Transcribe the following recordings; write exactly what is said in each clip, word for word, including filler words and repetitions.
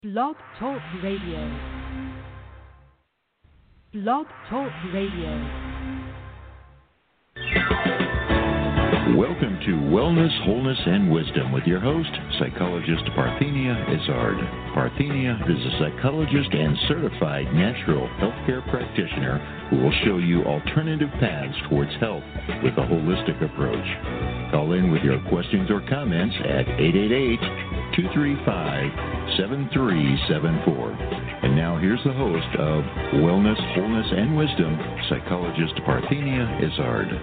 Blog Talk Radio. Blog Talk Radio. Welcome to Wellness, Wholeness, and Wisdom with your host, psychologist Parthenia Izzard. Parthenia is a psychologist and certified natural healthcare practitioner who will show you alternative paths towards health with a holistic approach. Call in with your questions or comments at eight eight eight, two three five, seven three seven four. And now here's the host of Wellness, Wholeness, and Wisdom, psychologist Parthenia Izzard.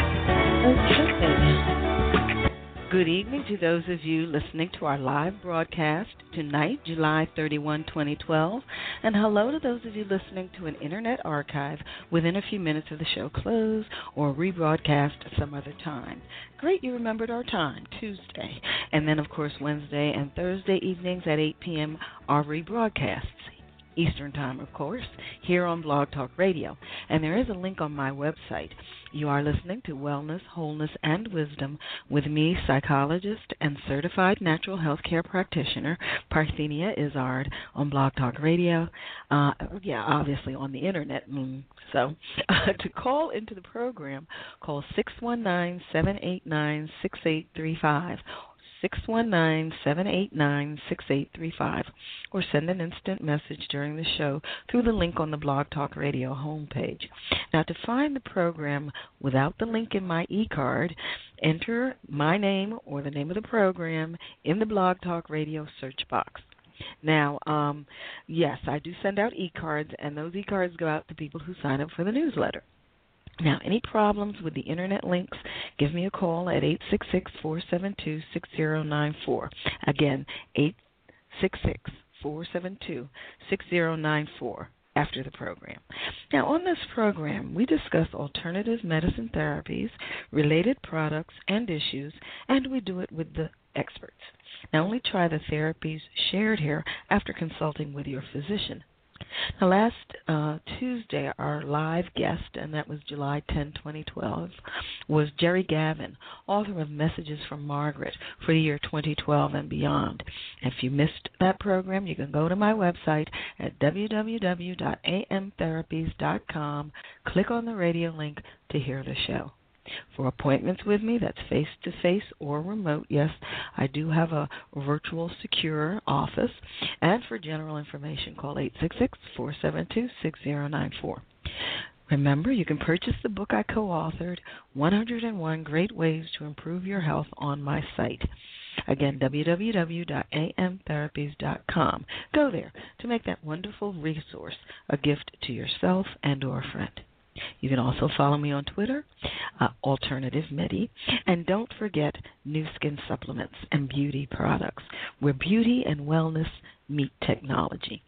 Okay. Good evening to those of you listening to our live broadcast tonight, July thirty-first, twenty twelve. And hello to those of you listening to an internet archive within a few minutes of the show close or rebroadcast some other time. Great you remembered our time, Tuesday. And then, of course, Wednesday and Thursday evenings at eight p.m. are rebroadcasts. Eastern Time, of course, here on Blog Talk Radio. And there is a link on my website. You are listening to Wellness, Wholeness, and Wisdom with me, psychologist and certified natural health care practitioner, Parthenia Izzard, on Blog Talk Radio. Uh, yeah, obviously on the Internet. Mm. So uh, to call into the program, call six one nine, seven eight nine, six eight three five. six one nine, seven eight nine, six eight three five, or send an instant message during the show through the link on the Blog Talk Radio homepage. Now, to find the program without the link in my e-card, enter my name or the name of the program in the Blog Talk Radio search box. Now, um, yes, I do send out e-cards, and those e-cards go out to people who sign up for the newsletter. Now, any problems with the Internet links, give me a call at eight six six, four seven two, six zero nine four. Again, eight six six, four seven two, six zero nine four after the program. Now, on this program, we discuss alternative medicine therapies, related products, and issues, and we do it with the experts. Now, only try the therapies shared here after consulting with your physician. Now, last uh, Tuesday, our live guest, and that was July tenth, twenty twelve, was Jerry Gavin, author of Messages from Margaret for the year twenty twelve and beyond. If you missed that program, you can go to my website at w w w dot a m therapies dot com, click on the radio link to hear the show. For appointments with me, that's face-to-face or remote, yes, I do have a virtual secure office. And for general information, call eight six six, four seven two, six zero nine four. Remember, you can purchase the book I co-authored, one hundred one Great Ways to Improve Your Health, on my site. Again, w w w dot a m therapies dot com. Go there to make that wonderful resource a gift to yourself and or a friend. You can also follow me on Twitter, uh, Alternative Medi, and don't forget New Skin Supplements and Beauty Products, where beauty and wellness meet technology.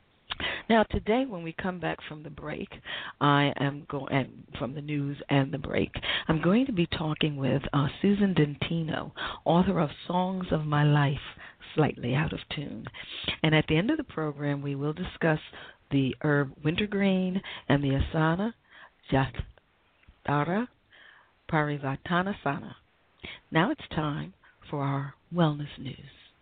Now, today, when we come back from the break, I am going from the news and the break. I'm going to be talking with uh, Susan Dentino, author of Songs of My Life, Slightly Out of Tune. And at the end of the program, we will discuss the herb wintergreen and the asana Jatara Parivartanasana. Now it's time for our wellness news.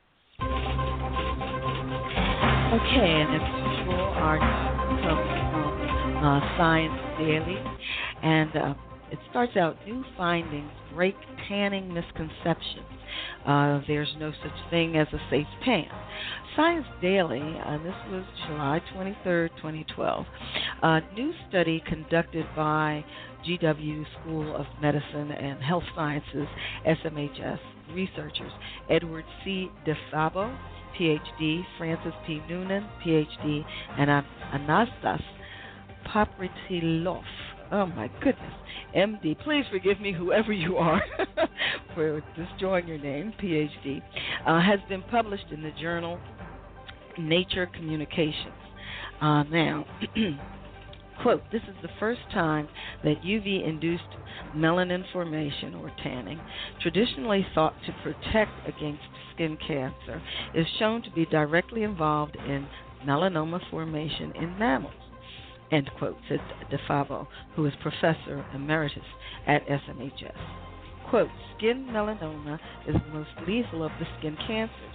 Okay, and as usual, our news comes from uh, Science Daily, and uh, it starts out, new findings break tanning misconceptions. Uh, there's no such thing as a safe tan. Science Daily, and uh, this was July twenty-third, twenty twelve, a new study conducted by G W School of Medicine and Health Sciences, S M H S researchers, Edward C. DeFabo, P H D, Francis P. Noonan, P H D, and Anastas Papritilov. Oh, my goodness. M D, please forgive me, whoever you are, for destroying your name, P H D, uh, has been published in the journal Nature Communications. Uh, now, quote, this is the first time that U V-induced melanin formation, or tanning, traditionally thought to protect against skin cancer, is shown to be directly involved in melanoma formation in mammals. End quote, said DeFavo, who is professor emeritus at S M H S. Quote, skin melanoma is the most lethal of the skin cancers.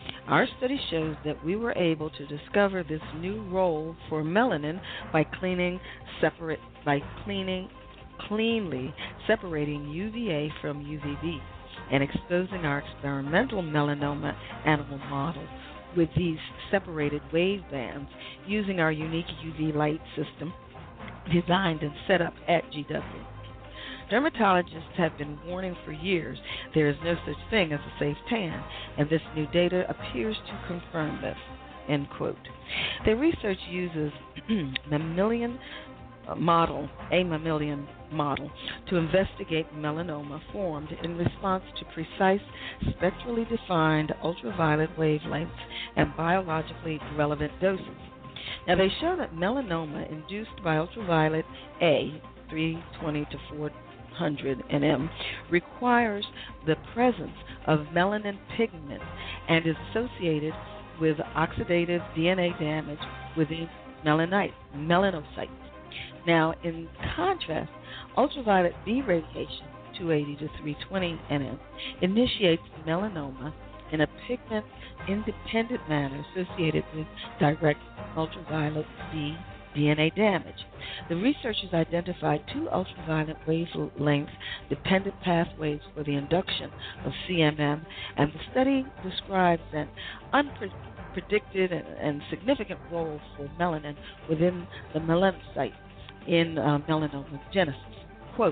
Our study shows that we were able to discover this new role for melanin by cleaning separate by cleaning cleanly separating U V A from U V B and exposing our experimental melanoma animal model with these separated wave bands using our unique U V light system designed and set up at G W. Dermatologists have been warning for years there is no such thing as a safe tan, and this new data appears to confirm this, end quote. Their research uses mammalian model, a mammalian model, to investigate melanoma formed in response to precise, spectrally defined ultraviolet wavelengths and biologically relevant doses. Now, they show that melanoma induced by ultraviolet A, three twenty to four hundred nanometers, requires the presence of melanin pigment and is associated with oxidative D N A damage within melanite, melanocytes. Now, in contrast, ultraviolet B radiation, two eighty to three twenty nanometers, initiates melanoma in a pigment-independent manner associated with direct ultraviolet B D N A damage. The researchers identified two ultraviolet wavelength-dependent pathways for the induction of C M M, and the study describes an unpredicted and, and significant role for melanin within the melanocyte in uh, melanoma genesis. Quote,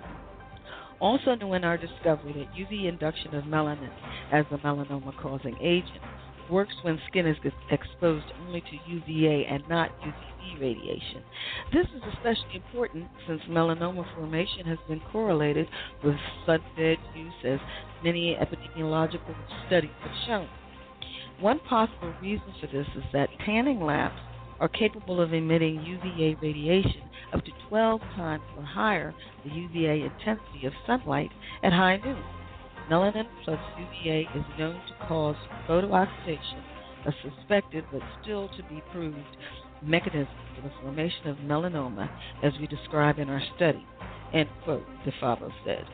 also new in our discovery that U V induction of melanin as a melanoma-causing agent works when skin is exposed only to U V A and not U V B radiation. This is especially important since melanoma formation has been correlated with sunbed use, as many epidemiological studies have shown. One possible reason for this is that tanning lamps are capable of emitting U V A radiation up to twelve times or higher the U V A intensity of sunlight at high noon. Melanin plus U V A is known to cause photooxidation, a suspected but still to be proved mechanism for the formation of melanoma, as we describe in our study, end quote, DeFabo said.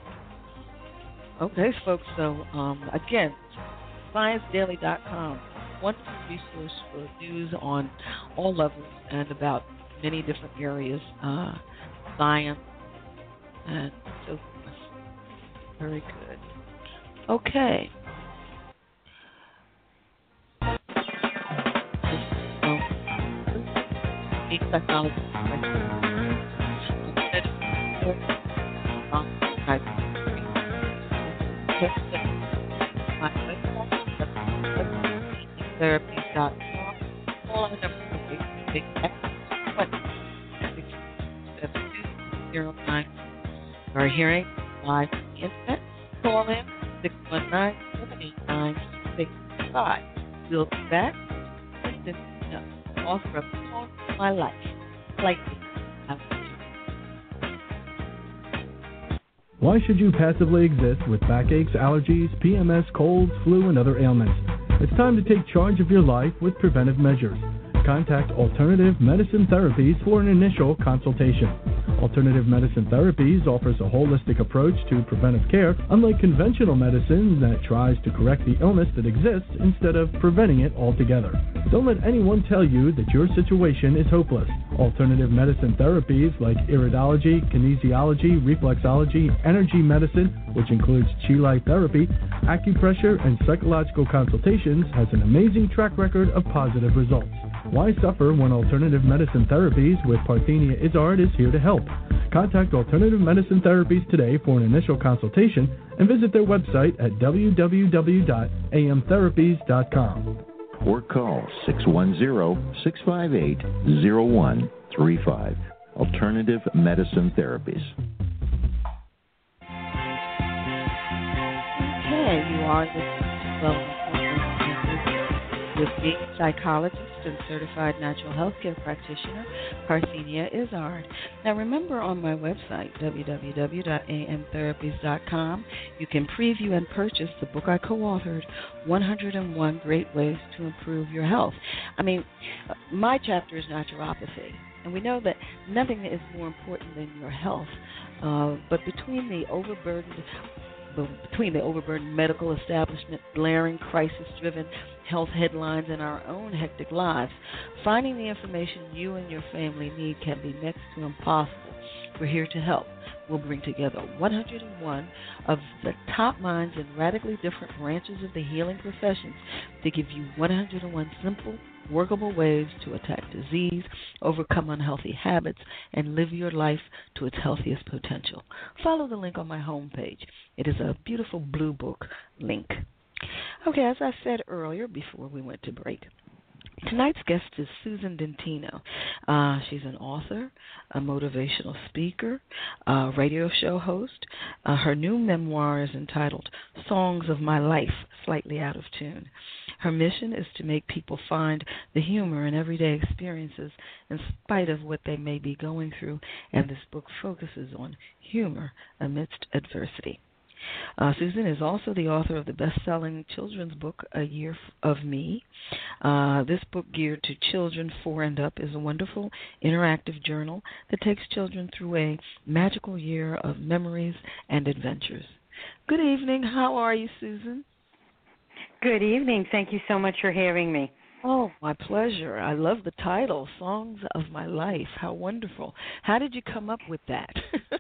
Okay, folks, so um, again, science daily dot com, wonderful resource for news on all levels and about many different areas, uh, science, and so forth. Very good. Okay. Technology. Therapies dot com. All our numbers are big six seven two zero nine. We're hearing live on the internet. Call in six one nine, seven eight nine, six five. We'll be back with this author of Song of My Life, Lightning. Why should you passively exist with backaches, allergies, P M S, colds, flu, and other ailments? It's time to take charge of your life with preventive measures. Contact Alternative Medicine Therapies for an initial consultation. Alternative Medicine Therapies offers a holistic approach to preventive care, unlike conventional medicine that tries to correct the illness that exists instead of preventing it altogether. Don't let anyone tell you that your situation is hopeless. Alternative medicine therapies like iridology, kinesiology, reflexology, energy medicine, which includes Chi Light therapy, acupressure, and psychological consultations, has an amazing track record of positive results. Why suffer when Alternative Medicine Therapies with Parthenia Izzard is here to help? Contact Alternative Medicine Therapies today for an initial consultation and visit their website at w w w dot a m therapies dot com. Or call six one zero, six five eight, zero one three five. Alternative Medicine Therapies. Okay, you are listening to with me, psychologist and certified natural health care practitioner, Parthenia Izzard. Now remember, on my website, w w w dot a m therapies dot com, you can preview and purchase the book I co-authored, one hundred and one Great Ways to Improve Your Health. I mean, my chapter is naturopathy, and we know that nothing is more important than your health. Uh, but between the overburdened between the overburdened medical establishment, blaring crisis-driven health headlines, and our own hectic lives, finding the information you and your family need can be next to impossible. We're here to help. We'll bring together one hundred one of the top minds in radically different branches of the healing professions to give you one hundred one simple, workable ways to attack disease, overcome unhealthy habits, and live your life to its healthiest potential. Follow the link on my homepage. It is a beautiful blue book link. Okay, as I said earlier before we went to break, tonight's guest is Susan Dentino. Uh, she's an author, a motivational speaker, a radio show host. Uh, her new memoir is entitled Songs of My Life, Slightly Out of Tune. Her mission is to make people find the humor in everyday experiences in spite of what they may be going through, and this book focuses on humor amidst adversity. Uh, Susan is also the author of the best-selling children's book, A Year of Me. Uh, this book, geared to children four and up, is a wonderful interactive journal that takes children through a magical year of memories and adventures. Good evening. How are you, Susan? Good evening. Thank you so much for having me. Oh, my pleasure. I love the title, Songs of My Life. How wonderful. How did you come up with that?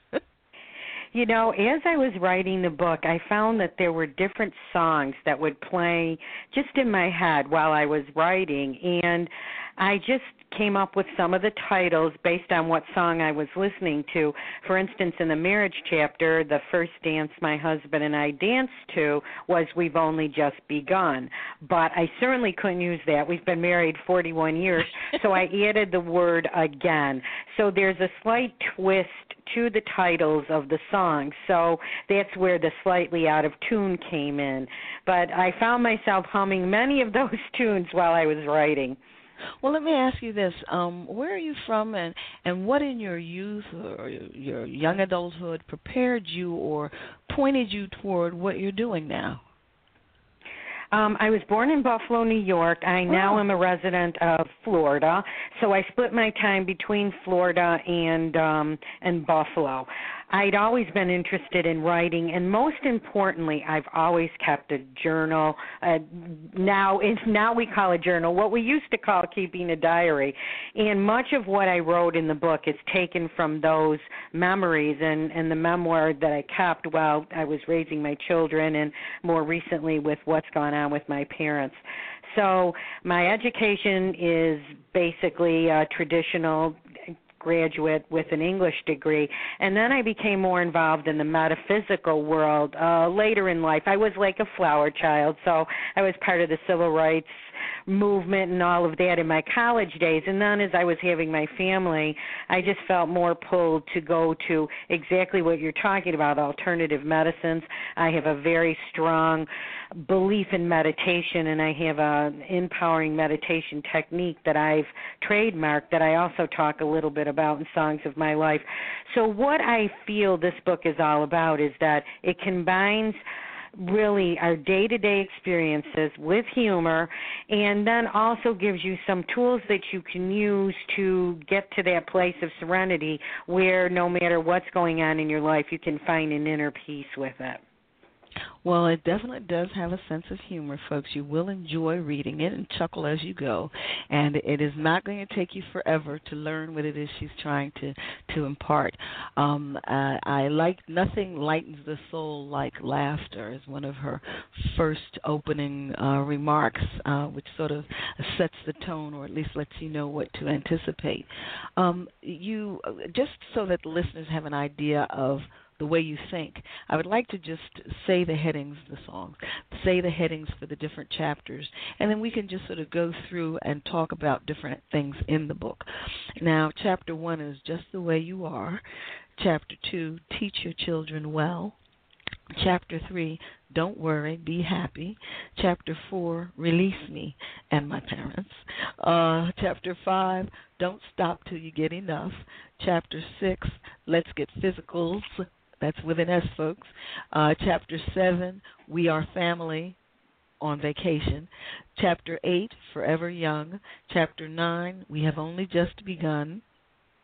You know, as I was writing the book, I found that there were different songs that would play just in my head while I was writing, and I just came up with some of the titles based on what song I was listening to. For instance, in the marriage chapter, the first dance my husband and I danced to was We've Only Just Begun. But I certainly couldn't use that. We've been married forty-one years, so I added the word again. So there's a slight twist to the titles of the songs, so that's where the slightly out of tune came in. But I found myself humming many of those tunes while I was writing. Well, let me ask you this. Um, where are you from, and, and what in your youth or your young adulthood prepared you or pointed you toward what you're doing now? Um, I was born in Buffalo, New York. I now oh. am a resident of Florida, so I split my time between Florida and um, and Buffalo. I'd always been interested in writing, and most importantly, I've always kept a journal. Uh, now, it's, now we call a journal what we used to call keeping a diary. And much of what I wrote in the book is taken from those memories and, and the memoir that I kept while I was raising my children, and more recently with what's gone on with my parents. So my education is basically a traditional graduate with an English degree, and then I became more involved in the metaphysical world uh, later in life. I was like a flower child, so I was part of the civil rights movement and all of that in my college days, and then as I was having my family, I just felt more pulled to go to exactly what you're talking about, alternative medicines. I have a very strong belief in meditation, and I have an empowering meditation technique that I've trademarked that I also talk a little bit about in Songs of My Life. So what I feel this book is all about is that it combines really our day-to-day experiences with humor, and then also gives you some tools that you can use to get to that place of serenity where no matter what's going on in your life, you can find an inner peace with it. Well, it definitely does have a sense of humor, folks. You will enjoy reading it and chuckle as you go, and it is not going to take you forever to learn what it is she's trying to, to impart. Um, uh, I like Nothing Lightens the Soul Like Laughter is one of her first opening uh, remarks, uh, which sort of sets the tone, or at least lets you know what to anticipate. Um, you just so that the listeners have an idea of the way you think, I would like to just say the headings of the songs, say the headings for the different chapters, and then we can just sort of go through and talk about different things in the book. Now, chapter one is Just the Way You Are. Chapter two, Teach Your Children Well. Chapter three, Don't Worry, Be Happy. Chapter four, Release Me and My Parents. Uh, chapter five, Don't Stop Till You Get Enough. Chapter six, Let's Get Physicals. That's with an S, folks. Uh, chapter seven, We Are Family on Vacation. Chapter eight, Forever Young. Chapter nine, We Have Only Just Begun.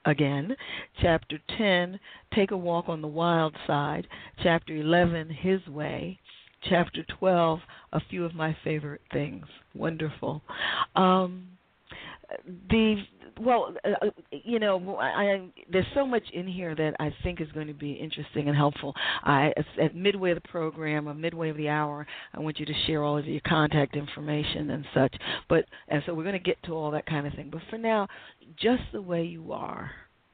again. Chapter ten, Take a Walk on the Wild Side. Chapter eleven, His Way. Chapter twelve, A Few of My Favorite Things. Wonderful. Um, the well, uh, you know, I, I, there's so much in here that I think is going to be interesting and helpful. I, at midway of the program or midway of the hour, I want you to share all of your contact information and such. But and so we're going to get to all that kind of thing. But for now, just the way you are.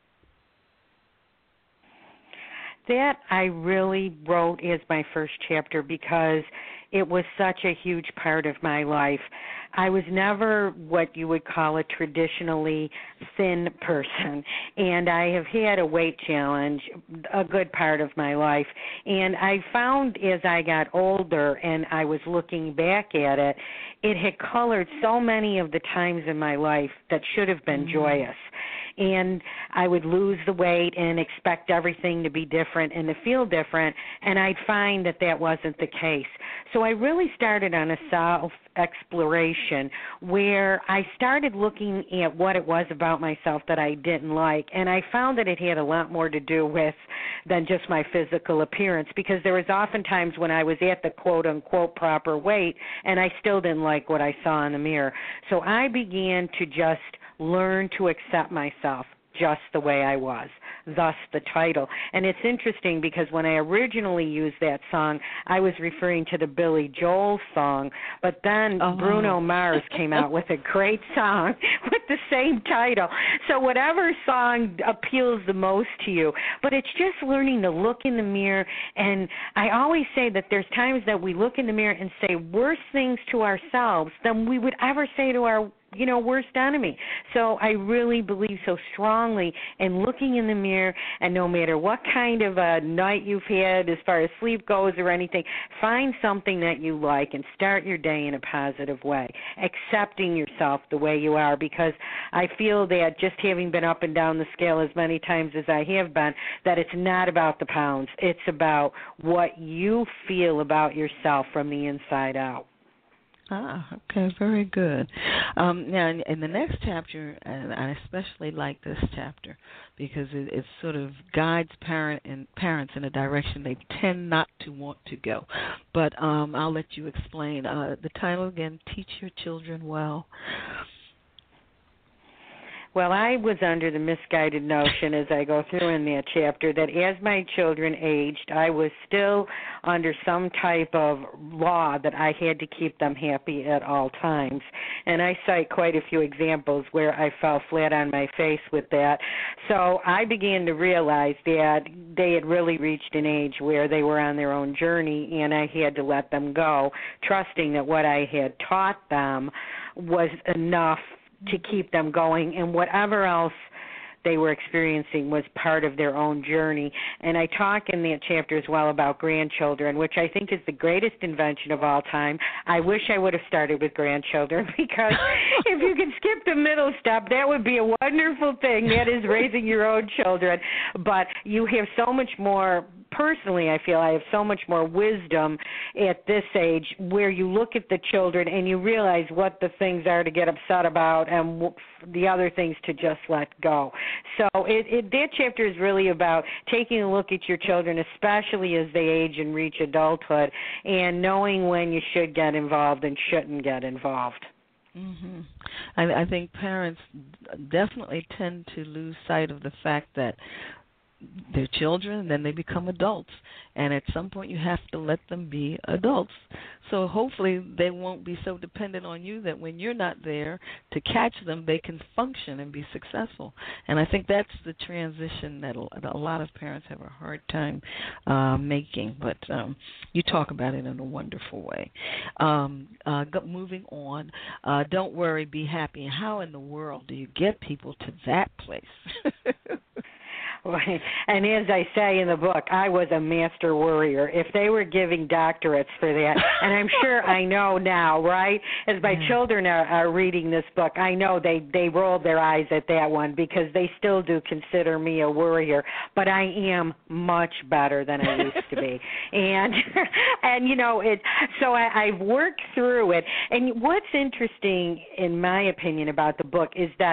That I really wrote as my first chapter because it was such a huge part of my life. I was never what you would call a traditionally thin person, and I have had a weight challenge a good part of my life. And I found as I got older and I was looking back at it, it had colored so many of the times in my life that should have been mm-hmm. joyous. And I would lose the weight and expect everything to be different and to feel different, and I'd find that that wasn't the case. So I really started on a self-exploration where I started looking at what it was about myself that I didn't like, and I found that it had a lot more to do with than just my physical appearance, because there was often times when I was at the quote-unquote proper weight, and I still didn't like what I saw in the mirror. So I began to just learn to accept myself just the way I was, thus the title. And it's interesting because when I originally used that song, I was referring to the Billy Joel song, but then oh. Bruno Mars came out with a great song with the same title. So whatever song appeals the most to you, but it's just learning to look in the mirror. And I always say that there's times that we look in the mirror and say worse things to ourselves than we would ever say to our you know, worst enemy. So I really believe so strongly in looking in the mirror, and no matter what kind of a night you've had as far as sleep goes or anything, find something that you like and start your day in a positive way, accepting yourself the way you are, because I feel that just having been up and down the scale as many times as I have been, that it's not about the pounds. It's about what you feel about yourself from the inside out. Ah, okay, very good. Um, now, in, in the next chapter, and I especially like this chapter because it, it sort of guides parent and parents in a direction they tend not to want to go. But um, I'll let you explain. Uh, the title again: Teach Your Children Well. Well, I was under the misguided notion as I go through in that chapter that as my children aged, I was still under some type of law that I had to keep them happy at all times. And I cite quite a few examples where I fell flat on my face with that. So I began to realize that they had really reached an age where they were on their own journey, and I had to let them go, trusting that what I had taught them was enough to keep them going, and whatever else they were experiencing was part of their own journey. And I talk in that chapter as well about grandchildren, which I think is the greatest invention of all time. I wish I would have started with grandchildren, because if you can skip the middle step, that would be a wonderful thing. That is raising your own children. But you have so much more. Personally, I feel I have so much more wisdom at this age where you look at the children and you realize what the things are to get upset about and w- the other things to just let go. So it, it, that chapter is really about taking a look at your children, especially as they age and reach adulthood, and knowing when you should get involved and shouldn't get involved. Mm-hmm. I, I think parents definitely tend to lose sight of the fact that they're children, then they become adults, and at some point you have to let them be adults. So hopefully they won't be so dependent on you that when you're not there to catch them, they can function and be successful. And I think that's the transition that a lot of parents have a hard time uh, making, but um, you talk about it in a wonderful way. Um, uh, go, moving on, uh, don't worry, be happy. How in the world do you get people to that place? And as I say in the book, I was a master worrier. If they were giving doctorates for that, and I'm sure I know now, right? As my yeah. children are, are reading this book, I know they, they rolled their eyes at that one because they still do consider me a worrier. But I am much better than I used to be. And, and you know, it. so I, I've worked through it. And what's interesting, in my opinion, about the book is that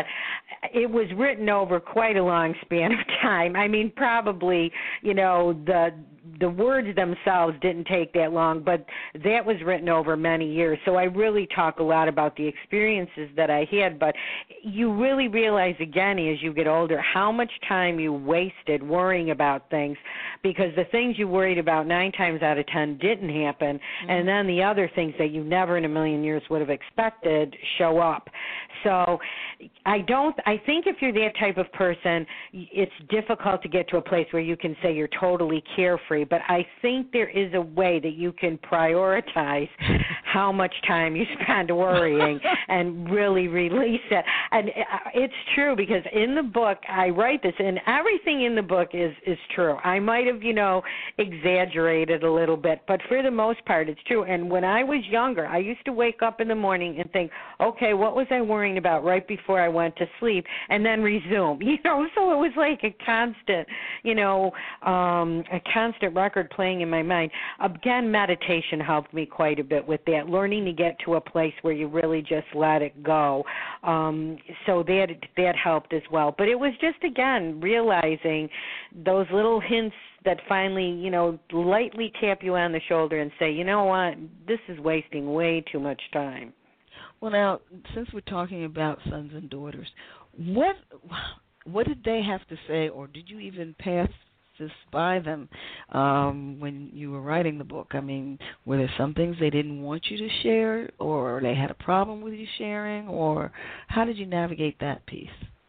it was written over quite a long span of time. I mean, probably, you know, the the words themselves didn't take that long, but that was written over many years. So I really talk a lot about the experiences that I had, but you really realize again as you get older how much time you wasted worrying about things, because the things you worried about nine times out of ten didn't happen, mm-hmm. and then the other things that you never in a million years would have expected show up. So I don't, I think if you're that type of person, it's difficult to get to a place where you can say you're totally carefree, but I think there is a way that you can prioritize how much time you spend worrying and really release it. And it's true, because in the book, I write this, and everything in the book is, is true. I might have, you know, exaggerated a little bit, but for the most part, it's true. And when I was younger, I used to wake up in the morning and think, okay, what was I worrying about right before I went to sleep, and then resume, you know, so it was like a constant, you know, um, a constant record playing in my mind. Again, meditation helped me quite a bit with that, learning to get to a place where you really just let it go. Um, so that that helped as well. But it was just, again, realizing those little hints that finally, you know, lightly tap you on the shoulder and say, you know what, this is wasting way too much time. Well, now, since we're talking about sons and daughters, what what did they have to say, or did you even pass this by them um, when you were writing the book? I mean, were there some things they didn't want you to share, or they had a problem with you sharing, or how did you navigate that piece?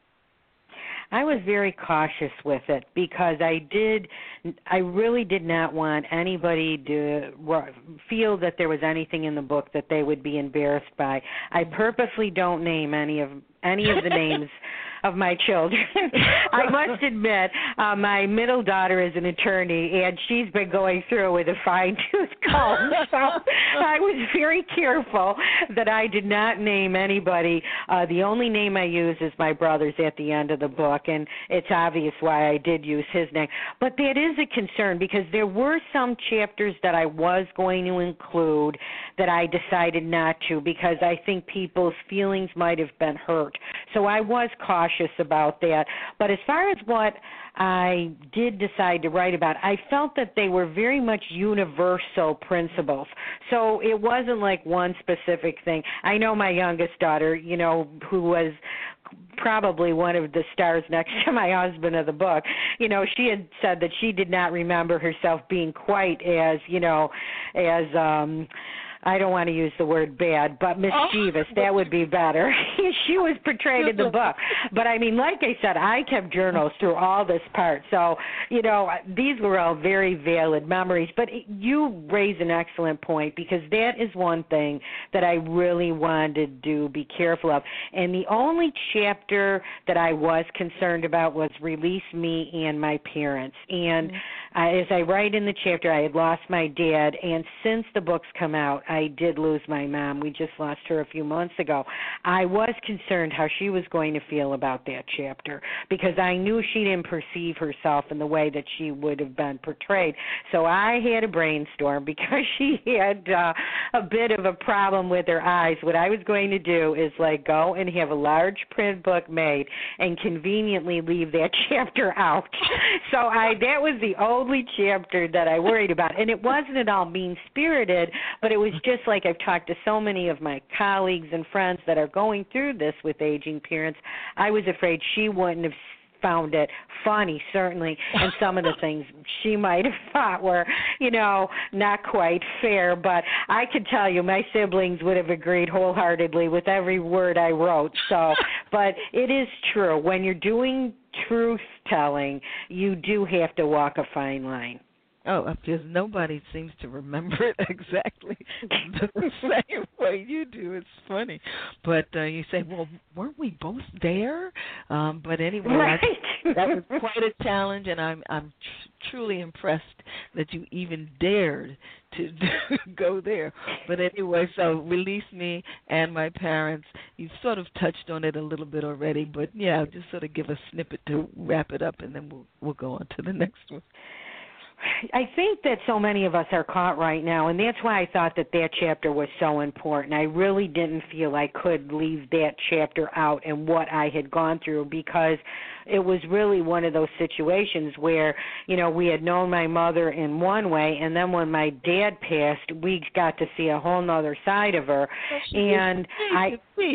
I was very cautious with it because I did, I really did not want anybody to feel that there was anything in the book that they would be embarrassed by. I purposely don't name any of any of the names of my children. I must admit, uh, my middle daughter is an attorney, and she's been going through with a fine-tooth comb. So I was very careful that I did not name anybody. Uh, the only name I use is my brother's at the end of the book, and it's obvious why I did use his name. But that is a concern, because there were some chapters that I was going to include that I decided not to, because I think people's feelings might have been hurt. So I was cautious about that. But as far as what I did decide to write about, I felt that they were very much universal principles. So it wasn't like one specific thing. I know my youngest daughter, you know, who was probably one of the stars next to my husband of the book, you know, she had said that she did not remember herself being quite as, you know, as, um, I don't want to use the word bad, but mischievous. Oh. That would be better. She was portrayed in the book. But, I mean, like I said, I kept journals through all this part. So, you know, these were all very valid memories. But you raise an excellent point, because that is one thing that I really wanted to be careful of. And the only chapter that I was concerned about was Release Me and My Parents. And mm-hmm. uh, as I write in the chapter, I had lost my dad. And since the book's come out, I did lose my mom. We just lost her a few months ago. I was concerned how she was going to feel about that chapter, because I knew she didn't perceive herself in the way that she would have been portrayed. So I had a brainstorm, because she had uh, a bit of a problem with her eyes. What I was going to do is like go and have a large print book made and conveniently leave that chapter out. So I that was the only chapter that I worried about. And it wasn't at all mean-spirited, but it was just like I've talked to so many of my colleagues and friends that are going through this with aging parents. I was afraid she wouldn't have found it funny, certainly, and some of the things she might have thought were, you know, not quite fair. But I could tell you my siblings would have agreed wholeheartedly with every word I wrote. So, but it is true. When you're doing truth-telling, you do have to walk a fine line. Oh, because nobody seems to remember it exactly the same way you do. It's funny. But uh, you say, well, weren't we both there? Um, but anyway, right. I, that was quite a challenge, and I'm I'm tr- truly impressed that you even dared to go there. But anyway, so Release Me and My Parents, you sort of touched on it a little bit already, but, yeah, just sort of give a snippet to wrap it up, and then we'll, we'll go on to the next one. I think that so many of us are caught right now, and that's why I thought that that chapter was so important. I really didn't feel I could leave that chapter out and what I had gone through, because it was really one of those situations where, you know, we had known my mother in one way, and then when my dad passed, we got to see a whole nother side of her. Oh, and I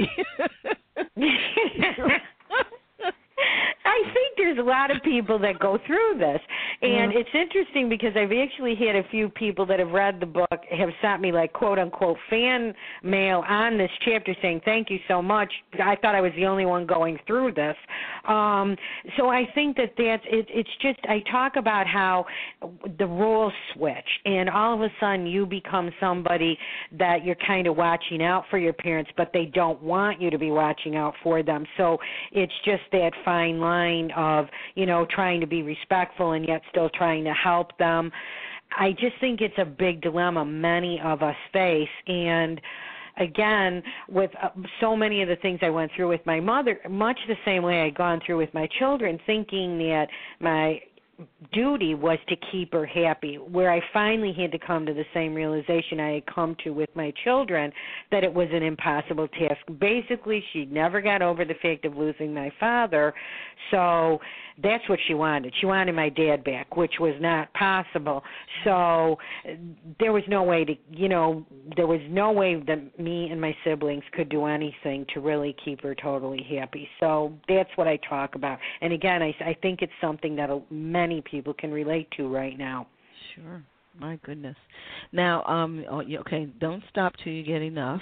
I think there's a lot of people that go through this, and mm-hmm. it's interesting because I've actually had a few people that have read the book have sent me, like, quote-unquote fan mail on this chapter saying, thank you so much. I thought I was the only one going through this. Um, so I think that that's, it, it's just, I talk about how the roles switch, and all of a sudden you become somebody that you're kind of watching out for your parents, but they don't want you to be watching out for them. So it's just that fine line of, you know, trying to be respectful and yet still trying to help them. I just think it's a big dilemma many of us face. And again, with uh, so many of the things I went through with my mother, much the same way I'd gone through with my children, thinking that my duty was to keep her happy, where I finally had to come to the same realization I had come to with my children, that it was an impossible task. Basically, she never got over the fact of losing my father, so that's what she wanted. She wanted my dad back, which was not possible. So there was no way to, you know, there was no way that me and my siblings could do anything to really keep her totally happy. So that's what I talk about. And again, I, I think it's something that many people can relate to right now. Sure. My goodness. Now, um, okay, don't stop till you get enough.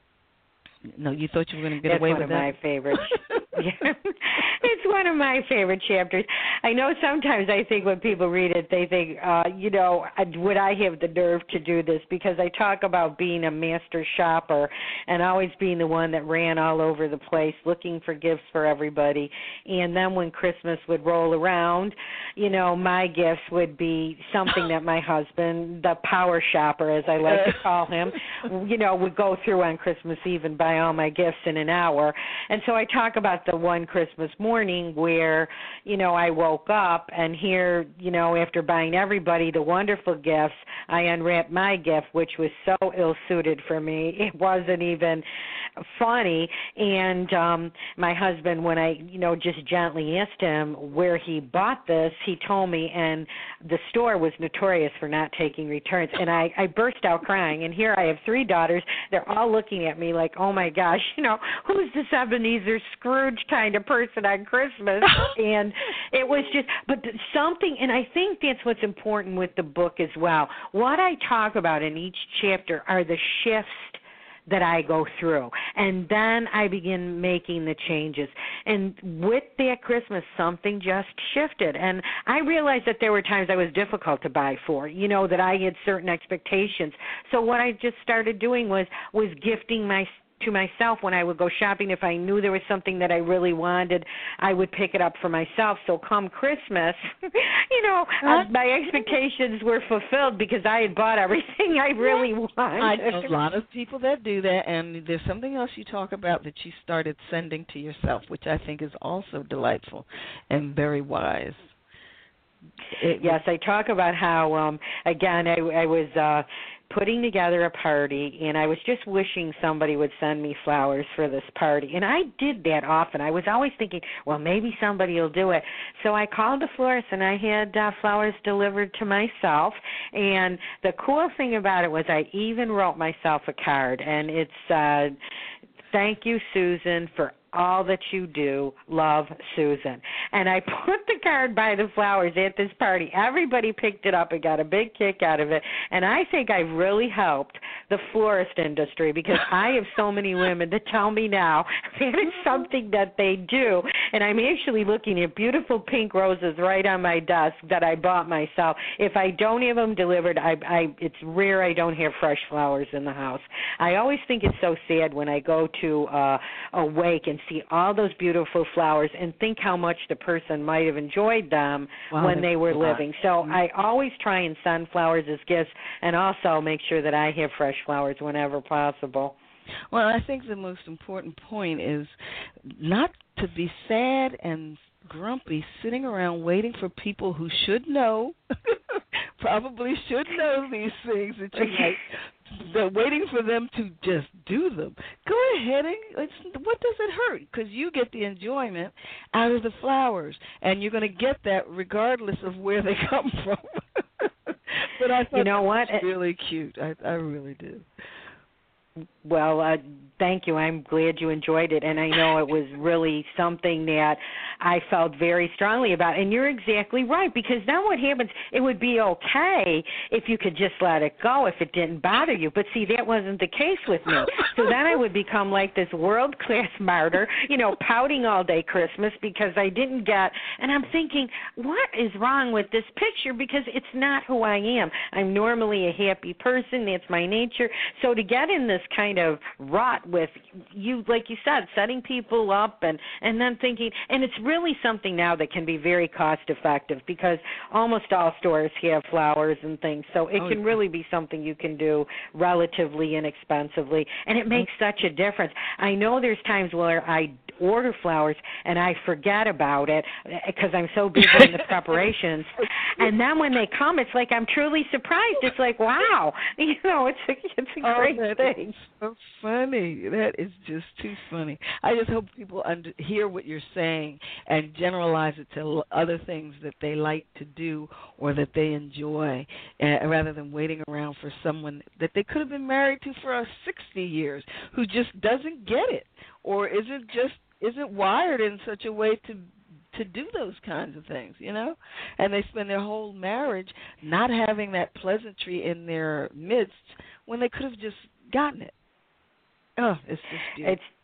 No, you thought you were going to get That's away with that? That's one of my favorites. Yeah. It's one of my favorite chapters. I know sometimes I think when people read it, they think, uh, you know, would I have the nerve to do this? Because I talk about being a master shopper and always being the one that ran all over the place looking for gifts for everybody. And then when Christmas would roll around, you know, my gifts would be something that my husband, the power shopper, as I like to call him, you know, would go through on Christmas Eve and buy all my gifts in an hour. And so I talk about the one Christmas morning where, you know, I woke up and here, you know, after buying everybody the wonderful gifts, I unwrapped my gift, which was so ill-suited for me. It wasn't even funny. And um, my husband, when I, you know, just gently asked him where he bought this, he told me, and the store was notorious for not taking returns. And I, I burst out crying. And here I have three daughters. They're all looking at me like, oh, my gosh, you know, who's this Ebenezer Scrooge kind of person on Christmas? And it was just, but something, and I think that's what's important with the book as well. What I talk about in each chapter are the shifts that I go through, and then I begin making the changes. And with that Christmas, something just shifted, and I realized that there were times I was difficult to buy for, you know, that I had certain expectations. So what I just started doing was was gifting my to myself when I would go shopping. If I knew there was something that I really wanted, I would pick it up for myself. So come Christmas, you know, uh, my expectations were fulfilled because I had bought everything I really wanted. I know a lot of people that do that, and there's something else you talk about that you started sending to yourself, which I think is also delightful and very wise. It, yes, I talk about how, um, again, I, I was uh, putting together a party, and I was just wishing somebody would send me flowers for this party. And I did that often. I was always thinking, well, maybe somebody will do it. So I called the florist, and I had uh, flowers delivered to myself. And the cool thing about it was I even wrote myself a card, and it's, uh, thank you, Susan, for all that you do. Love, Susan. And I put the card by the flowers at this party. Everybody picked it up and got a big kick out of it. And I think I've really helped the florist industry because I have so many women that tell me now that it's something that they do. And I'm actually looking at beautiful pink roses right on my desk that I bought myself. If I don't have them delivered, I, I it's rare I don't have fresh flowers in the house. I always think it's so sad when I go to uh, a wake and see all those beautiful flowers and think how much the person might have enjoyed them wow, when they were living. So mm-hmm. I always try and send flowers as gifts and also make sure that I have fresh flowers whenever possible. Well, I think the most important point is not to be sad and grumpy sitting around waiting for people who should know probably should know these things that you like. They're waiting for them to just do them. Go ahead and it's, what does it hurt? Because you get the enjoyment out of the flowers, and you're going to get that regardless of where they come from. But I thought you know that what? was really cute. I, I really did. Well, uh, thank you. I'm glad you enjoyed it, and I know it was really something that I felt very strongly about. And you're exactly right, because then what happens, it would be okay if you could just let it go, if it didn't bother you. But, see, that wasn't the case with me. So then I would become like this world-class martyr, you know, pouting all day Christmas because I didn't get, and I'm thinking, what is wrong with this picture? Because it's not who I am. I'm normally a happy person. That's my nature. So to get in this kind of rut with you, like you said, setting people up and, and then thinking, and it's really something now that can be very cost effective because almost all stores have flowers and things. So it oh, can yeah. really be something you can do relatively inexpensively, and it makes such a difference. I know there's times where I order flowers and I forget about it because I'm so busy in the preparations, and then when they come, it's like I'm truly surprised. It's like, wow, you know, it's a, it's a oh, great that thing. Is so funny. That is just too funny. I just hope people under, hear what you're saying and generalize it to other things that they like to do or that they enjoy, uh, rather than waiting around for someone that they could have been married to for uh, sixty years who just doesn't get it or isn't just isn't wired in such a way to to do those kinds of things, you know? And they spend their whole marriage not having that pleasantry in their midst when they could have just gotten it. Oh, it's just beautiful. It's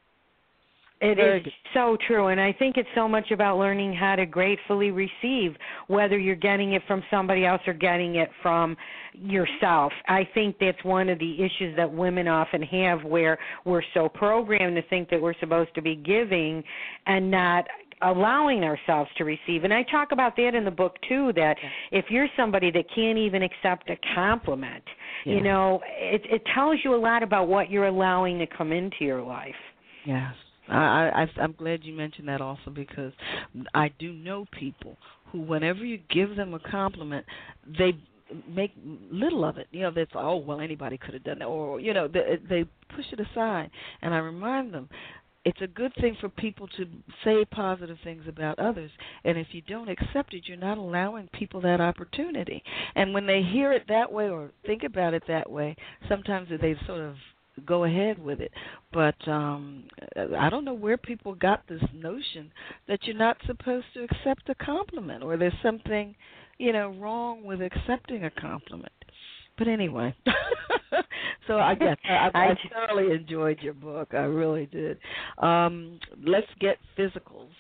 It Very is good. so true, and I think it's so much about learning how to gratefully receive, whether you're getting it from somebody else or getting it from yourself. I think that's one of the issues that women often have, where we're so programmed to think that we're supposed to be giving and not allowing ourselves to receive. And I talk about that in the book, too, that if you're somebody that can't even accept a compliment, yeah. you know, it, it tells you a lot about what you're allowing to come into your life. Yes. I, I, I'm glad you mentioned that also, because I do know people who, whenever you give them a compliment, they make little of it. You know, that's, oh, well, anybody could have done that. Or, you know, they, they push it aside. And I remind them, it's a good thing for people to say positive things about others. And if you don't accept it, you're not allowing people that opportunity. And when they hear it that way or think about it that way, sometimes they sort of go ahead with it. But um, I don't know where people got this notion that you're not supposed to accept a compliment, or there's something, you know, wrong with accepting a compliment. But anyway, so I guess I, I, I thoroughly enjoyed your book. I really did. Um, let's get physicals.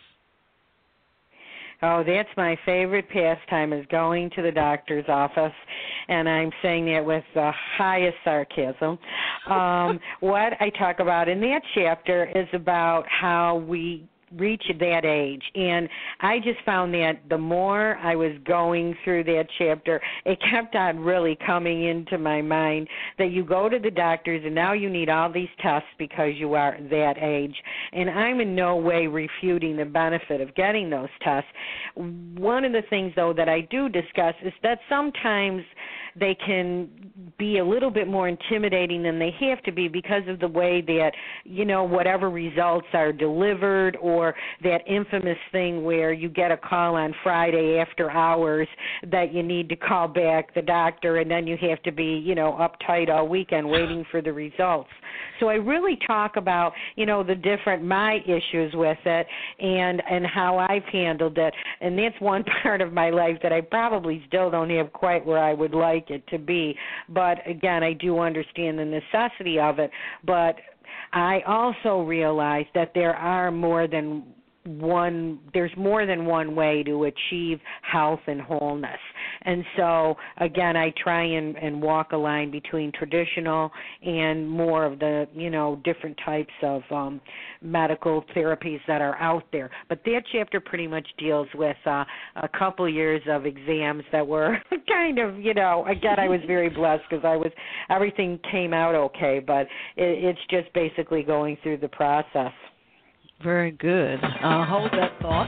Oh, that's my favorite pastime, is going to the doctor's office, and I'm saying that with the highest sarcasm. Um, what I talk about in that chapter is about how we reach that age, and I just found that the more I was going through that chapter, it kept on really coming into my mind that you go to the doctors and now you need all these tests because you are that age, and I'm in no way refuting the benefit of getting those tests. One of the things, though, that I do discuss is that sometimes they can be a little bit more intimidating than they have to be because of the way that, you know, whatever results are delivered, or that infamous thing where you get a call on Friday after hours that you need to call back the doctor, and then you have to be, you know, uptight all weekend waiting for the results. So I really talk about, you know, the different, my issues with it and, and how I've handled it. And that's one part of my life that I probably still don't have quite where I would like it to be. But, again, I do understand the necessity of it. But I also realize that there are more than one, there's more than one way to achieve health and wholeness. And so, again, I try and, and walk a line between traditional and more of the, you know, different types of um, medical therapies that are out there. But that chapter pretty much deals with uh, a couple years of exams that were kind of, you know, again, I was very blessed because I was, everything came out okay, but it, it's just basically going through the process. Very good. Uh, hold that thought.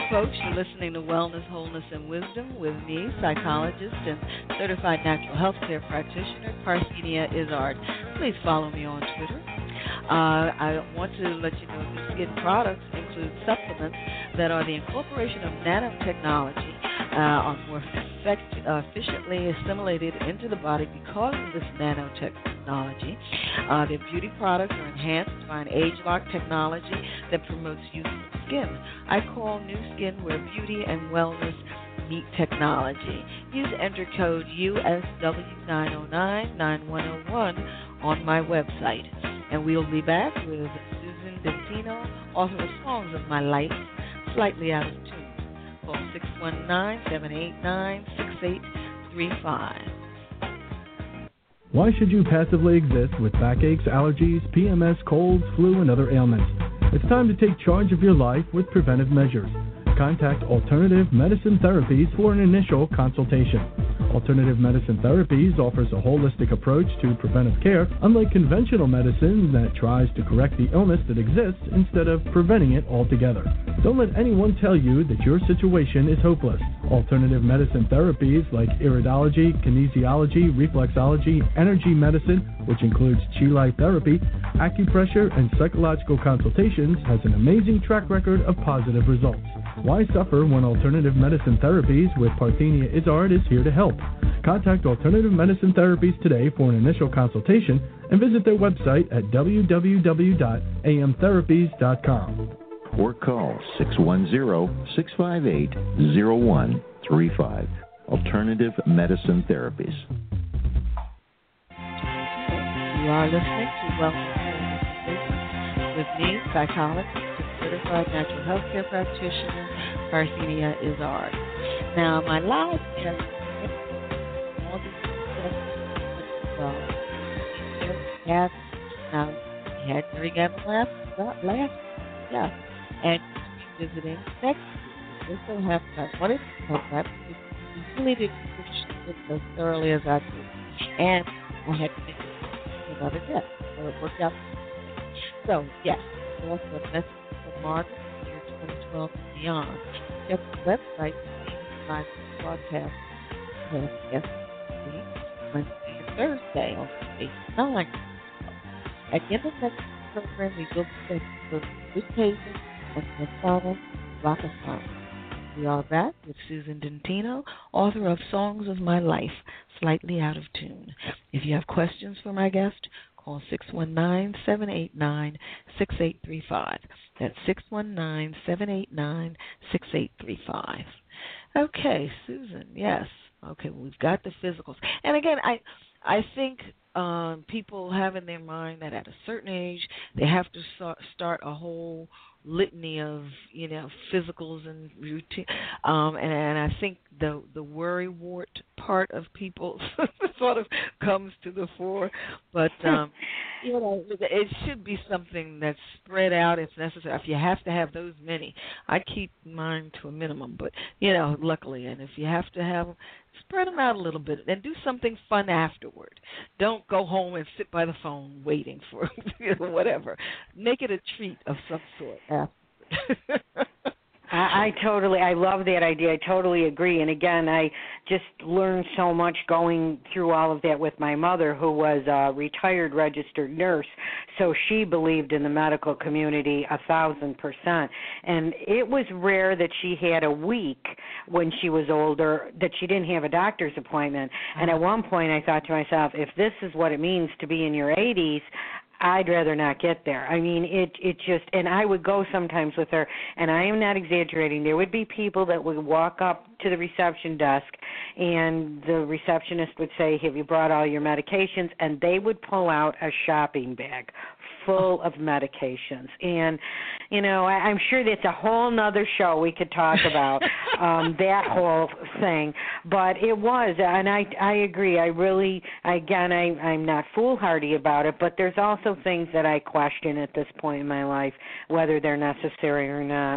folks. You're listening to Wellness, Wholeness, and Wisdom with me, psychologist and certified natural health care practitioner, Parthenia Izzard. Please follow me on Twitter. Uh, I want to let you know that skin products include supplements that are the incorporation of nanotechnology, uh, are more effect, uh, efficiently assimilated into the body because of this nanotechnology. Uh, their beauty products are enhanced by an age-lock technology that promotes youthful skin. I call new skin where beauty and wellness meet technology. Use enter code U S W nine oh nine nine one oh one on my website. And we'll be back with Susan Dentino, author of Songs of My Life, Slightly Out of Tune. Call six one nine, seven eight nine, six eight three five. Why should you passively exist with backaches, allergies, P M S, colds, flu, and other ailments? It's time to take charge of your life with preventive measures. Contact Alternative Medicine Therapies for an initial consultation. Alternative Medicine Therapies offers a holistic approach to preventive care, unlike conventional medicine that tries to correct the illness that exists instead of preventing it altogether. Don't let anyone tell you that your situation is hopeless. Alternative medicine therapies like iridology, kinesiology, reflexology, energy medicine, which includes Chi Life therapy, acupressure, and psychological consultations, has an amazing track record of positive results. Why suffer when Alternative Medicine Therapies with Parthenia Izzard is here to help? Contact Alternative Medicine Therapies today for an initial consultation and visit their website at w w w dot a m therapies dot com. Or call six one zero, six five eight, zero one three five. Alternative Medicine Therapies. You are listening to Wellness, Wholeness, and Wisdom with me, psychologist and certified natural health care practitioner, Parthenia Izzard. Now, my live guest all these have now we had Mary Gavin last last yeah, and she's visiting next week. This so happens I wanted to help that because we really didn't push it as thoroughly as I did, and I had to make it another guest, so it worked out. So yes, also a message from Margaret year twenty twelve and beyond. Check the website to see my broadcast yesterday, Wednesday and Thursday on eight to nine. At the end of the program, we will be taking the good cases and the final block of time. We are back with Susan Dentino, author of Songs of My Life, Slightly Out of Tune. If you have questions for my guest, call six one nine, seven eight nine, six eight three five. That's six one nine, seven eight nine, six eight three five. Okay, Susan, yes. Okay, we've got the physicals. And again, I I think um, people have in their mind that at a certain age they have to start, start a whole litany of, you know, physicals and routine, um, and, and I think the the worrywart part of people sort of comes to the fore. But um, you know, it should be something that's spread out if necessary. If you have to have those many, I keep mine to a minimum. But you know, luckily, and if you have to have them, spread them out a little bit and do something fun afterward. Don't go home and sit by the phone waiting for you know, whatever. Make it a treat of some sort afterward. I, I totally, I love that idea. I totally agree. And again, I just learned so much going through all of that with my mother, who was a retired registered nurse. So she believed in the medical community a thousand percent. And it was rare that she had a week when she was older that she didn't have a doctor's appointment. And at one point I thought to myself, if this is what it means to be in your eighties, I'd rather not get there. I mean, it it just, and I would go sometimes with her, and I am not exaggerating. There would be people that would walk up to the reception desk, and the receptionist would say, have you brought all your medications? And they would pull out a shopping bag full of medications. And, you know, I, I'm sure that's a whole nother show we could talk about, um, that whole thing. But it was, and I, I agree. I really, again, I, I'm not foolhardy about it, but there's also things that I question at this point in my life, whether they're necessary or not.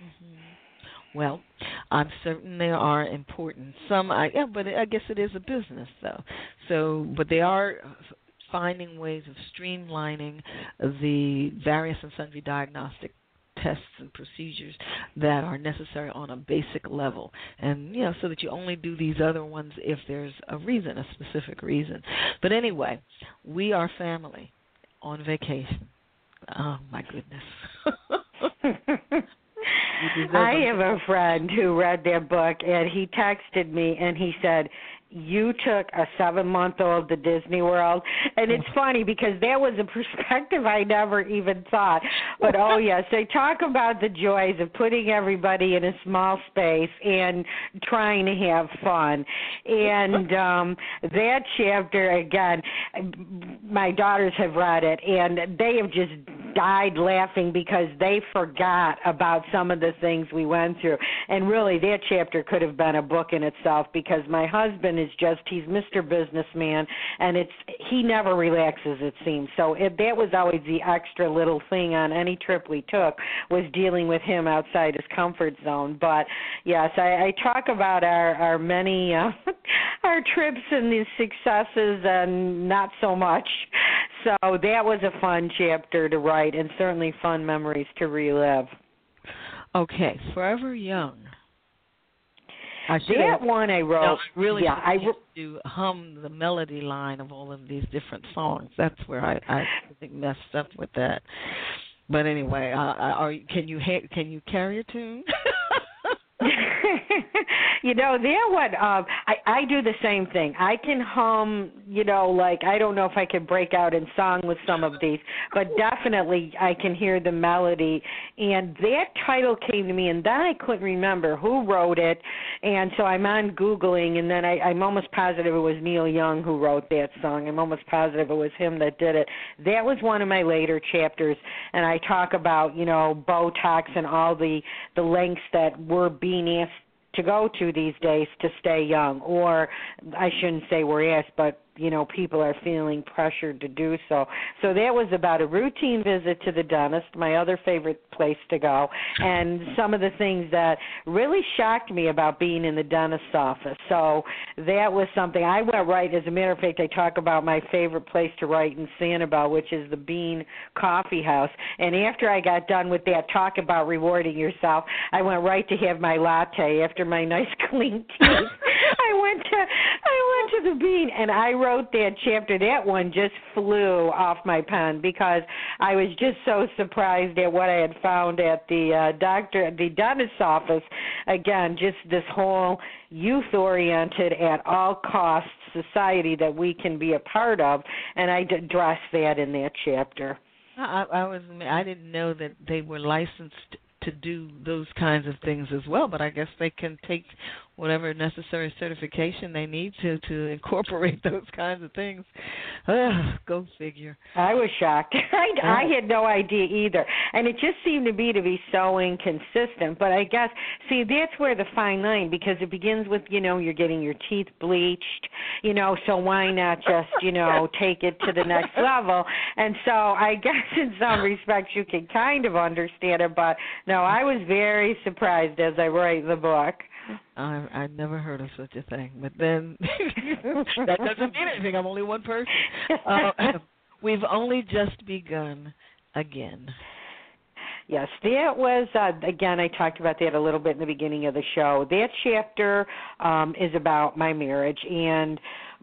Mm-hmm. Well, I'm certain they are important. Some, I, yeah, but I guess it is a business, though. So, but they are finding ways of streamlining the various and sundry diagnostic tests and procedures that are necessary on a basic level, and you know, so that you only do these other ones if there's a reason, a specific reason. But anyway, we are family on vacation. Oh my goodness. I have a friend who read that book, and he texted me, and he said, you took a seven-month-old to Disney World. And it's funny because that was a perspective I never even thought. But, oh, yes, they talk about the joys of putting everybody in a small space and trying to have fun. And um, that chapter, again, my daughters have read it, and they have just died laughing because they forgot about some of the things we went through. And really, that chapter could have been a book in itself because my husband is just, he's Mister Businessman, and it's he never relaxes, it seems. So it, that was always the extra little thing on any trip we took, was dealing with him outside his comfort zone. But, yes, I, I talk about our, our many, uh, our trips and the successes and not so much. So that was a fun chapter to write and certainly fun memories to relive. Okay, Forever Young. I that one I wrote. No, really, yeah, I wrote to hum the melody line of all of these different songs. That's where I, I think messed up with that. But anyway, uh, are can you ha- can you carry a tune? You know, that one, um, I, I do the same thing. I can hum, you know, like, I don't know if I could break out in song with some of these, but definitely I can hear the melody. And that title came to me, and then I couldn't remember who wrote it. And so I'm on Googling, and then I, I'm almost positive it was Neil Young who wrote that song. I'm almost positive it was him that did it. That was one of my later chapters, and I talk about, you know, Botox and all the, the lengths that we're being asked to go to these days to stay young, or I shouldn't say we're asked, but you know, people are feeling pressured to do so. So that was about a routine visit to the dentist, my other favorite place to go, and some of the things that really shocked me about being in the dentist's office. So that was something I went right. As a matter of fact, I talk about my favorite place to write in Sanibel, which is the Bean Coffee House. And after I got done with that talk about rewarding yourself, I went right to have my latte after my nice clean teeth. I went to I went to the Bean, and I wrote that chapter. That one just flew off my pen because I was just so surprised at what I had found at the uh, doctor, the dentist's office. Again, just this whole youth-oriented, at all costs society that we can be a part of, and I addressed that in that chapter. I, I was I didn't know that they were licensed to do those kinds of things as well, but I guess they can take whatever necessary certification they need to to incorporate those kinds of things. Ugh, go figure. I was shocked. I, I had no idea either, and it just seemed to be to be so inconsistent. But I guess, see, that's where the fine line, because it begins with, you know, you're getting your teeth bleached, you know, so why not just, you know, take it to the next level? And so I guess in some respects you can kind of understand it, but no, I was very surprised as I write the book. I I never heard of such a thing, but then that doesn't mean anything. I'm only one person. Uh, we've only just begun again. Yes, that was, uh, again, I talked about that a little bit in the beginning of the show. That chapter um, is about my marriage, and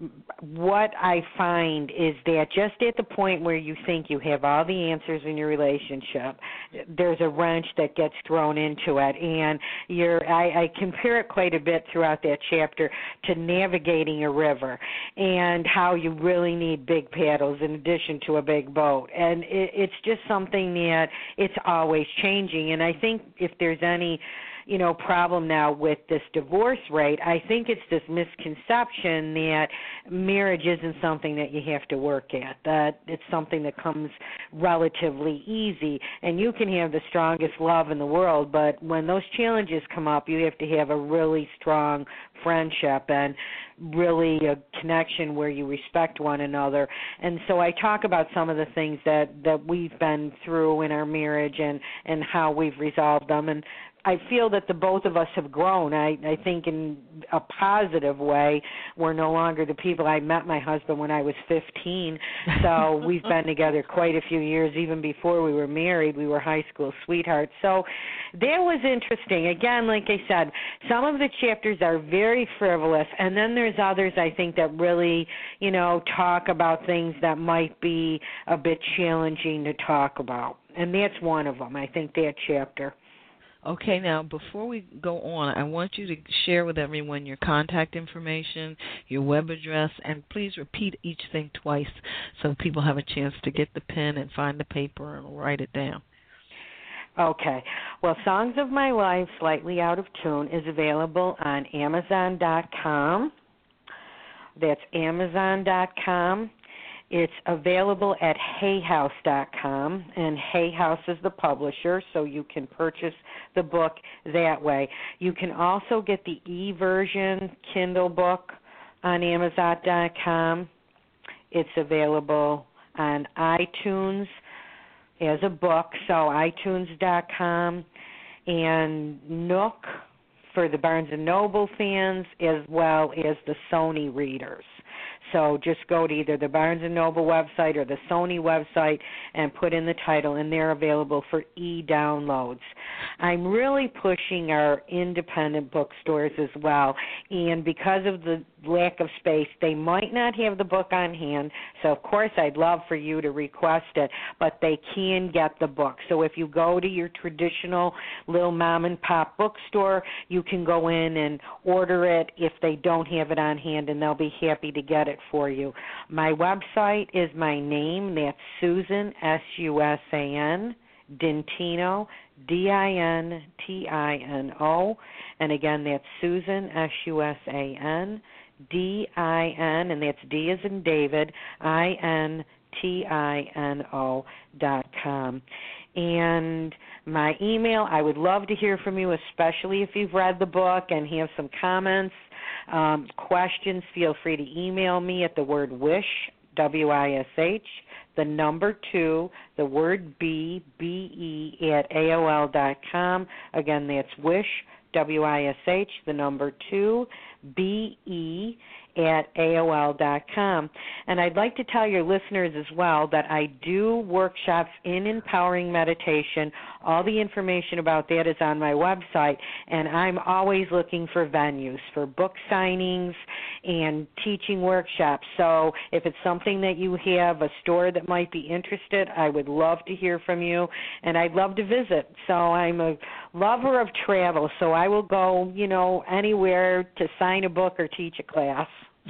what I find is that just at the point where you think you have all the answers in your relationship, there's a wrench that gets thrown into it. And you're, I, I compare it quite a bit throughout that chapter to navigating a river and how you really need big paddles in addition to a big boat. And it, it's just something that it's always changing. And I think if there's any you know, problem now with this divorce rate, I think it's this misconception that marriage isn't something that you have to work at, that it's something that comes relatively easy. And you can have the strongest love in the world, but when those challenges come up, you have to have a really strong friendship and really a connection where you respect one another. And so I talk about some of the things that, that we've been through in our marriage and, and how we've resolved them. And I feel that the both of us have grown. I, I think in a positive way. We're no longer the people. I met my husband when I was fifteen, so we've been together quite a few years. Even before we were married, we were high school sweethearts. So that was interesting. Again, like I said, some of the chapters are very frivolous, and then there's others I think that really, you know, talk about things that might be a bit challenging to talk about. And that's one of them, I think, that chapter. Okay, now before we go on, I want you to share with everyone your contact information, your web address, and please repeat each thing twice so people have a chance to get the pen and find the paper and write it down. Okay. Well, Songs of My Life, Slightly Out of Tune is available on Amazon dot com. That's Amazon dot com. It's available at Hay House dot com, and Hay House is the publisher, so you can purchase the book that way. You can also get the e-version Kindle book on Amazon dot com. It's available on iTunes as a book, so iTunes dot com, and Nook for the Barnes and Noble fans, as well as the Sony readers. So just go to either the Barnes and Noble website or the Sony website and put in the title, and they're available for e-downloads. I'm really pushing our independent bookstores as well, and because of the lack of space, they might not have the book on hand, so of course I'd love for you to request it, but they can get the book. So if you go to your traditional little mom and pop bookstore, you can go in and order it if they don't have it on hand, and they'll be happy to get it for you. My website is my name. That's Susan, S U S A N, Dintino, D I N T I N O. And again, that's Susan, S U S A N, D I N, and that's D as in David, I N T I N O dot com. And my email, I would love to hear from you, especially if you've read the book and have some comments, um, questions. Feel free to email me at the word wish, W I S H, the number two, the word B, B E, at A O L dot com. Again, that's wish, W I S H, the number two, B E, at A O L dot com. And I'd like to tell your listeners as well that I do workshops in empowering meditation. All the information about that is on my website, and I'm always looking for venues for book signings and teaching workshops. So if it's something that you have, a store that might be interested, I would love to hear from you, and I'd love to visit. So I'm a lover of travel, so I will go, you know, anywhere to sign a book or teach a class.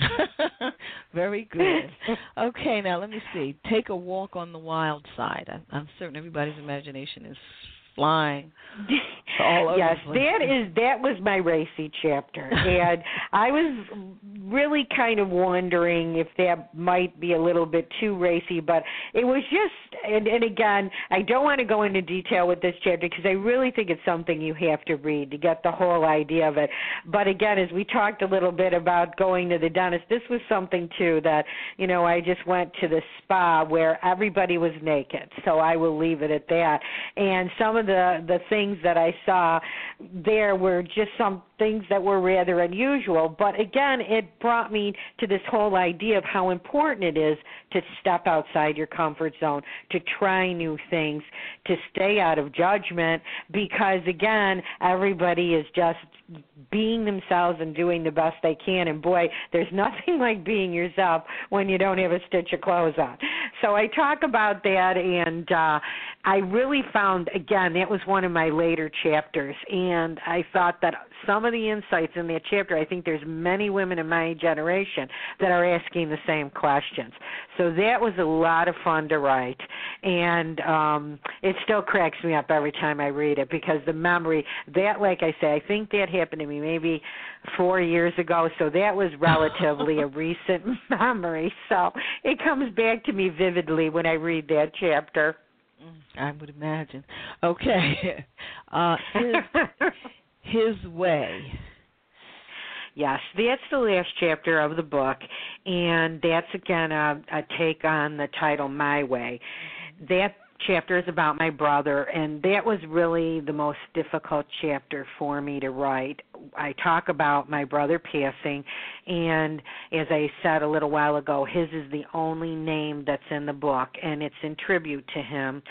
Very good. Okay, now let me see. Take a walk on the wild side. I'm, I'm certain everybody's imagination is flying all over. Yes, the place. that is that was my racy chapter, and I was really kind of wondering if that might be a little bit too racy, but it was just. And, and again, I don't want to go into detail with this chapter because I really think it's something you have to read to get the whole idea of it. But again, as we talked a little bit about going to the dentist, this was something too that, you know, I just went to the spa where everybody was naked, so I will leave it at that. And some of the, the things that I saw there were just some things that were rather unusual. But again, it brought me to this whole idea of how important it is to step outside your comfort zone, to try new things, to stay out of judgment, because again, everybody is just being themselves and doing the best they can. And boy, there's nothing like being yourself when you don't have a stitch of clothes on. So I talk about that, and uh, I really found, again, that was one of my later chapters, and I thought that some of the insights in that chapter, I think there's many women in my generation that are asking the same questions. So that was a lot of fun to write, and um, it still cracks me up every time I read it because the memory, that, like I say, I think that happened to me maybe four years ago, so that was relatively a recent memory. So it comes back to me vividly when I read that chapter. I would imagine. Okay. Uh, his, his way. Yes, that's the last chapter of the book, and that's, again, a, a take on the title, My Way. That chapter is about my brother, and that was really the most difficult chapter for me to write. I talk about my brother passing, and as I said a little while ago, his is the only name that's in the book, and it's in tribute to him.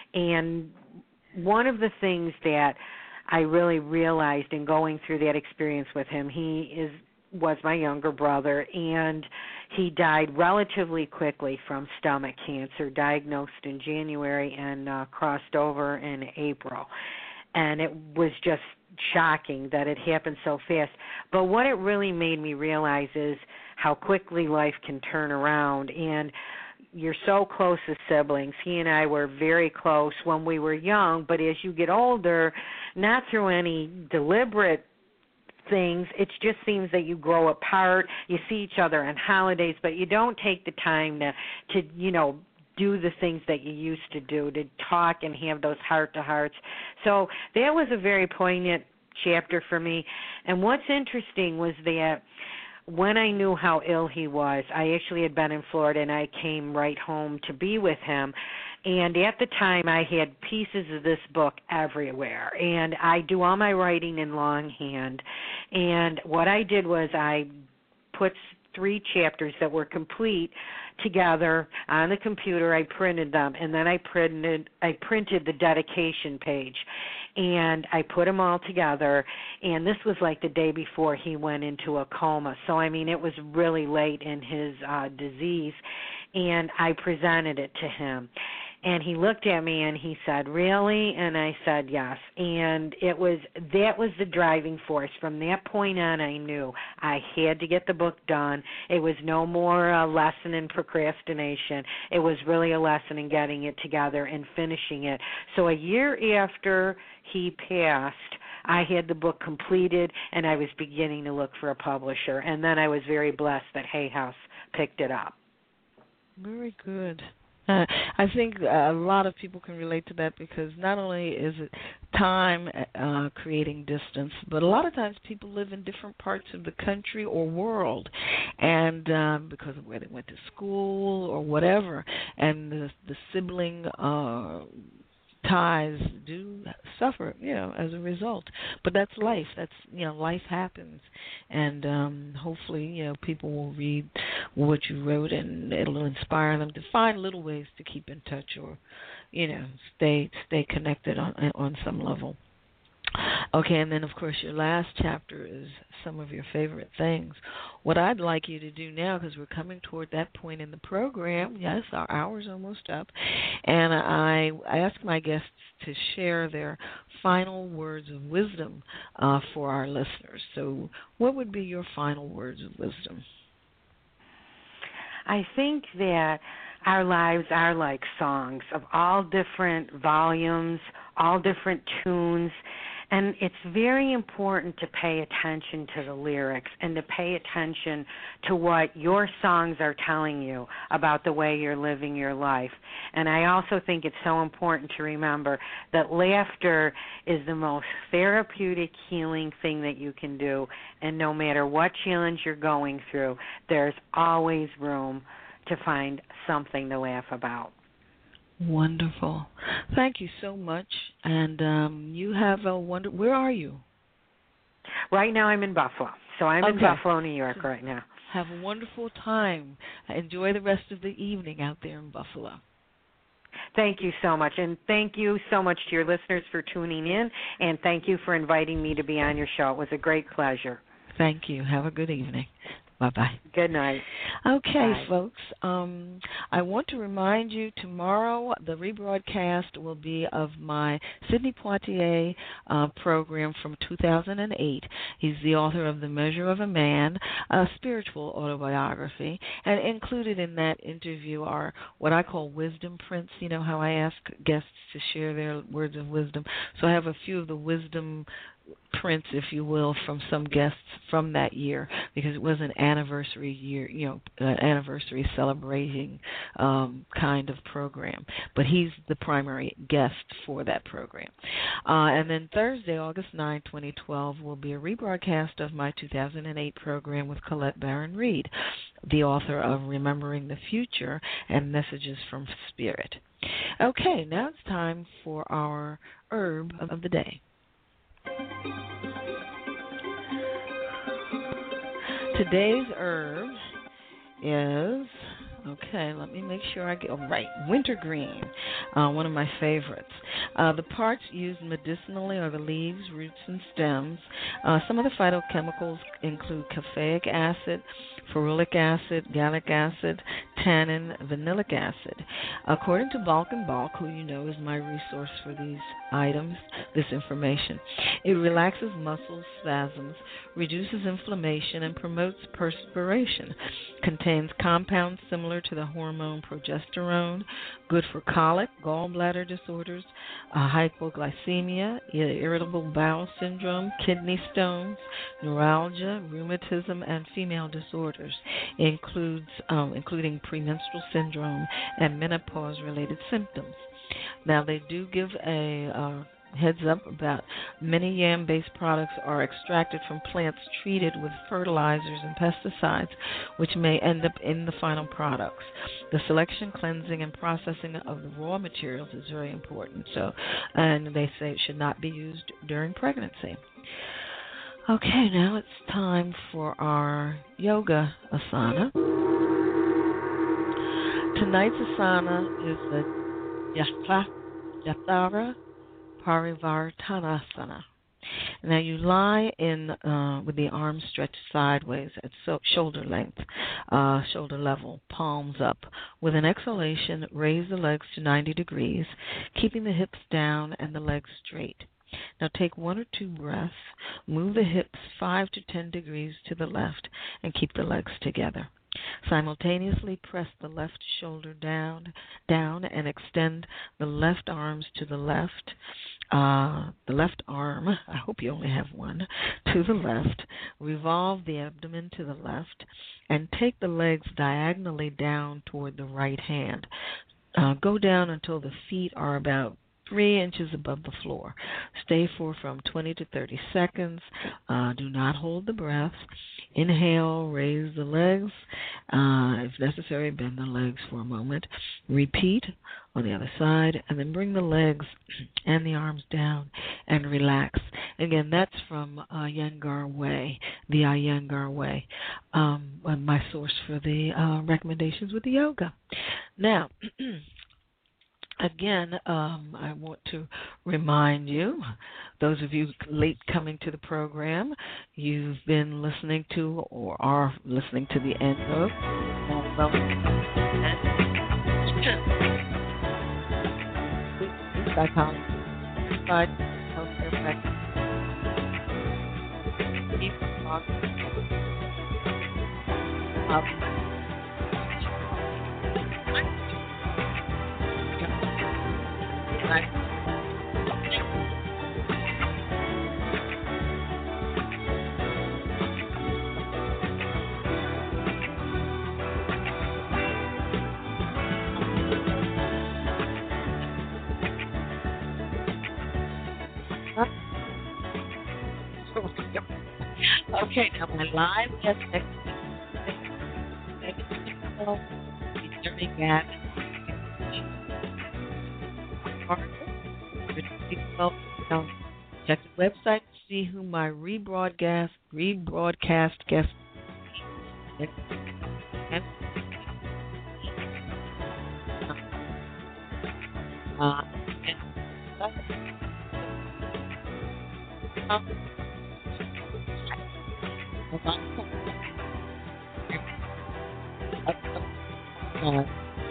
And one of the things that I really realized in going through that experience with him, he is was my younger brother, and he died relatively quickly from stomach cancer, diagnosed in January and uh, crossed over in April. And it was just shocking that it happened so fast. But what it really made me realize is how quickly life can turn around. And you're so close as siblings. He and I were very close when we were young, but as you get older, not through any deliberate things, it just seems that you grow apart. You see each other on holidays, but you don't take the time to, to you know, do the things that you used to do, to talk and have those heart-to-hearts. So that was a very poignant chapter for me. And what's interesting was that when I knew how ill he was, I actually had been in Florida, and I came right home to be with him. And at the time, I had pieces of this book everywhere. And I do all my writing in longhand. And what I did was I put three chapters that were complete together on the computer. I printed them, and then I printed I printed the dedication page, and I put them all together. And this was like the day before he went into a coma. So I mean, it was really late in his uh, disease, and I presented it to him. And he looked at me and he said, "Really?" And I said, "Yes." And it was that was the driving force. From that point on, I knew I had to get the book done. It was no more a lesson in procrastination. It was really a lesson in getting it together and finishing it. So a year after he passed, I had the book completed, and I was beginning to look for a publisher. And then I was very blessed that Hay House picked it up. Very good. Uh, I think a lot of people can relate to that, because not only is it time uh, creating distance, but a lot of times people live in different parts of the country or world, and um, because of where they went to school or whatever, and the, the sibling uh, ties do suffer, you know, as a result. But that's life. That's, you know, life happens. And um, hopefully, you know, people will read what you wrote, and it'll inspire them to find little ways to keep in touch, or, you know, stay stay connected on on some level. Okay, and then, of course, your last chapter is some of your favorite things. What I'd like you to do now, because we're coming toward that point in the program, yes, our hour's almost up, and I, I ask my guests to share their final words of wisdom uh, for our listeners. So what would be your final words of wisdom? I think that our lives are like songs of all different volumes, all different tunes. And it's very important to pay attention to the lyrics and to pay attention to what your songs are telling you about the way you're living your life. And I also think it's so important to remember that laughter is the most therapeutic, healing thing that you can do. And no matter what challenge you're going through, there's always room to find something to laugh about. Wonderful. Thank you so much. And um, you have a wonder. Where are you? Right now I'm in Buffalo. So I'm okay. in Buffalo, New York right now. Have a wonderful time. Enjoy the rest of the evening out there in Buffalo. Thank you so much. And thank you so much to your listeners for tuning in. And thank you for inviting me to be on your show. It was a great pleasure. Thank you. Have a good evening. Bye-bye. Good night. Okay, Bye. folks, um, I want to remind you tomorrow the rebroadcast will be of my Sidney Poitier uh, program from two thousand eight. He's the author of The Measure of a Man, a spiritual autobiography, and included in that interview are what I call wisdom prints. You know how I ask guests to share their words of wisdom. So I have a few of the wisdom prints, if you will, from some guests from that year, because it was an anniversary year, you know, an anniversary celebrating um, kind of program. But he's the primary guest for that program. Uh, and then Thursday, August ninth, twenty twelve, will be a rebroadcast of my two thousand eight program with Colette Baron Reed, the author of Remembering the Future and Messages from Spirit. Okay, now it's time for our herb of the day. Today's herb is, okay, let me make sure I get, oh, right, wintergreen, uh, one of my favorites. Uh, the parts used medicinally are the leaves, roots, and stems. Uh, some of the phytochemicals include caffeic acid, ferulic acid, gallic acid, tannin, vanillic acid. According to Balk and Balk, who you know is my resource for these items, this information, it relaxes muscles, spasms, reduces inflammation, and promotes perspiration. Contains compounds similar to the hormone progesterone, good for colic, gallbladder disorders, uh, hypoglycemia, irritable bowel syndrome, kidney stones, neuralgia, rheumatism, and female disorders. It includes, um, including premenstrual syndrome and menopause-related symptoms. Now, they do give a uh, heads up about many yam-based products are extracted from plants treated with fertilizers and pesticides, which may end up in the final products. The selection, cleansing, and processing of the raw materials is very important. So, and they say it should not be used during pregnancy. Okay, now it's time for our yoga asana. Tonight's asana is the Yatha, Yathara Parivartanasana. Now you lie in uh, with the arms stretched sideways at so- shoulder length, uh, shoulder level, palms up. With an exhalation, raise the legs to ninety degrees, keeping the hips down and the legs straight. Now take one or two breaths, move the hips five to ten degrees to the left, and keep the legs together. Simultaneously press the left shoulder down, down, and extend the left arms to the left, uh, the left arm, I hope you only have one, to the left. Revolve the abdomen to the left, and take the legs diagonally down toward the right hand. Uh, go down until the feet are about three inches above the floor. Stay for from twenty to thirty seconds. Uh, do not hold the breath. Inhale, raise the legs. Uh, if necessary, bend the legs for a moment. Repeat on the other side, and then bring the legs and the arms down and relax. Again, that's from uh, Iyengar Way, the Iyengar Way, um, my source for the uh, recommendations with the yoga. Now, Again, um, I want to remind you, those of you late coming to the program, you've been listening to or are listening to the end of well, psychology, healthcare practice, um, Okay, now my live guest next week is Jeremy Gavin. Check the website to see who my rebroadcast rebroadcast guest is. Uh, uh,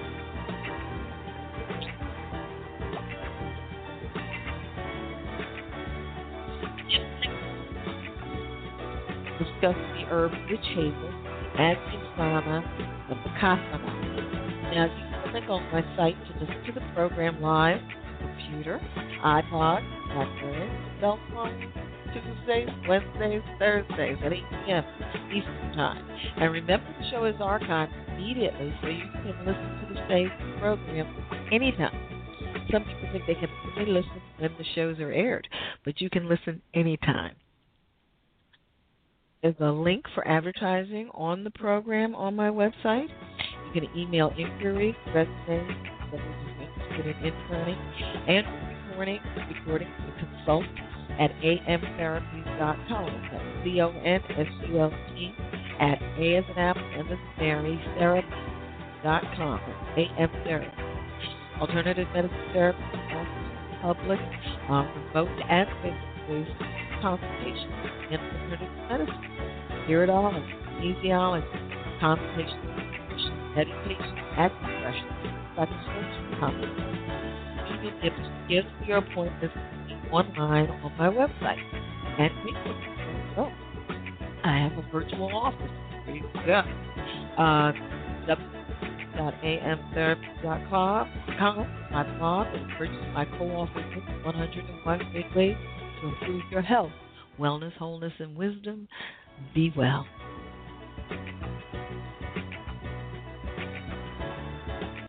discuss the herb witch hazel, Adjusana, and Vipassana. Now, you can click on my site to listen to the program live, computer, iPod, BlackBerry, cell phone, Tuesdays, Wednesdays, Thursdays at eight p.m. Eastern Time. And remember, the show is archived immediately, so you can listen to the saved program anytime. Some people think they can only listen when the shows are aired, but you can listen anytime. There's a link for advertising on the program on my website. You can email inquiries, resumes, that you're interested in interning, and recording, recording to consult at a m therapies dot com. That's C O N S U L T at A as an apple, M as in Mary, therapy dot com. That's A M Therapy. Alternative medicine therapy offers public, um, remote, and face-to-face consultations in alternative medicine. Hear it all: kinesiology, consultation, meditation, acupressure, psychosocial consultation. You can give, give your appointments online on my website and Facebook. So, I have a virtual office where you can go. Uh, w w w dot a m therapy dot com, my blog, and purchase my co-author book, one hundred one Great Ways to Improve Your Health, Wellness, Wholeness, and Wisdom. Be well.